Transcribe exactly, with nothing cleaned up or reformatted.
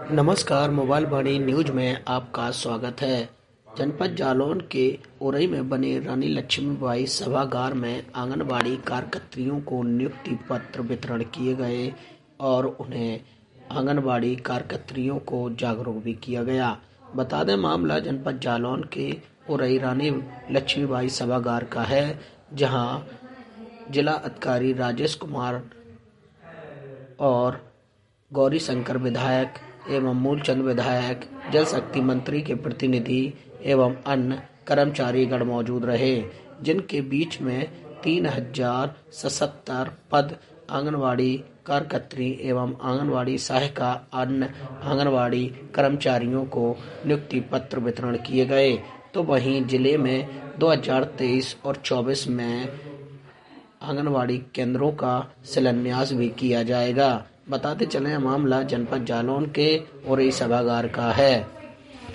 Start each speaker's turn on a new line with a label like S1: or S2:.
S1: नमस्कार, मोबाइल वाणी न्यूज में आपका स्वागत है। जनपद जालौन के उरई में बने रानी लक्ष्मीबाई सभागार में आंगनबाड़ी कार्यकर्त्रियों को नियुक्ति पत्र वितरण किए गए और उन्हें आंगनबाड़ी कार्यकर्त्रियों को जागरूक भी किया गया। बता दें, मामला जनपद जालौन के उरई रानी लक्ष्मीबाई सभागार का है, जहां जिला अधिकारी राजेश कुमार और गौरी शंकर विधायक एवं मूलचंद विधायक, जल शक्ति मंत्री के प्रतिनिधि एवं अन्य कर्मचारीगण मौजूद रहे, जिनके बीच में तीन हजार सतहत्तर पद आंगनवाड़ी कार्यकर्त्री एवं आंगनवाड़ी सहायिका अन्य आंगनवाड़ी कर्मचारियों को नियुक्ति पत्र वितरण किए गए। तो वहीं जिले में दो हज़ार तेईस और चौबीस में आंगनवाड़ी केंद्रों का शिलान्यास भी किया जाएगा। बताते चले, मामला जनपद जालौन के उरई सभागार का है।